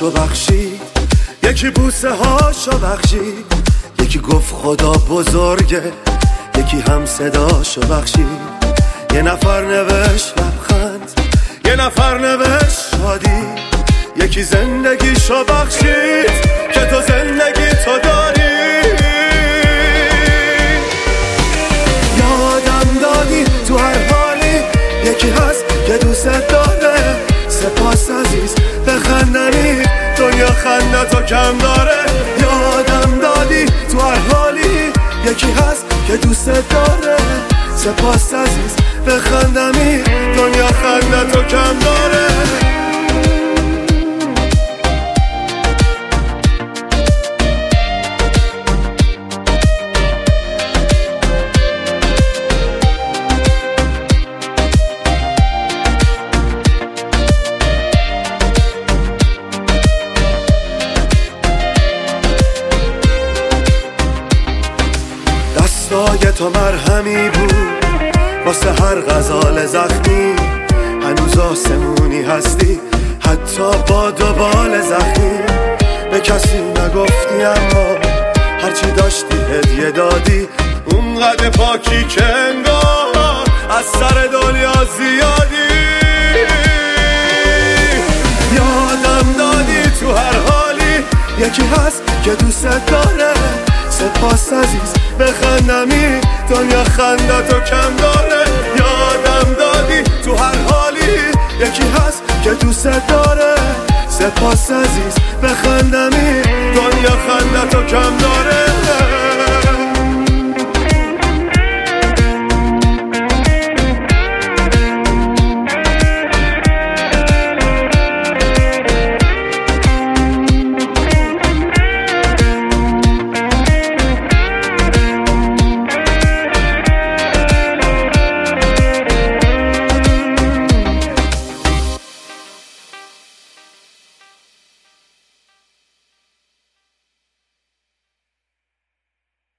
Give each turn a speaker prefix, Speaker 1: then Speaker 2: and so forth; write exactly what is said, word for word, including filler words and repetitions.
Speaker 1: دلاشو بخشید، یکی بوسه هاشو بخشید، یکی گفت خدا بزرگه، یکی هم صداشو بخشید. یه نفر نوشت لبخند، یه نفر نوشت شادی، یکی زندگیشو بخشید که تو زندگی تو داری. یادم دادی تو هر حالی، یکی هست که دوست داره. سپاس عزیز بخندنی، دنیا خنده تو کم داره. یادم دادی تو هر حالی، یکی هست که دوست داره. سپاس عزیز بخندنی، دنیا خنده تو کم داره. دستای تو مرهمی بود واسه هر غزال زخمی، هنوز آسمونی هستی حتی با دو بال زخمی. به کسی نگفتی اما هرچی داشتی هدیه دادی، اونقدر پاکی که انگار از سر دنیا زیادی. یادم دادی تو هر حالی، یکی هست که دوست داره. سپاس عزیز بخندمی، دنیا خنده تو کم داره. یادم دادی تو هر حالی، یکی هست که دوست داره. سپاس عزیز بخندمی، دنیا خنده تو کم داره.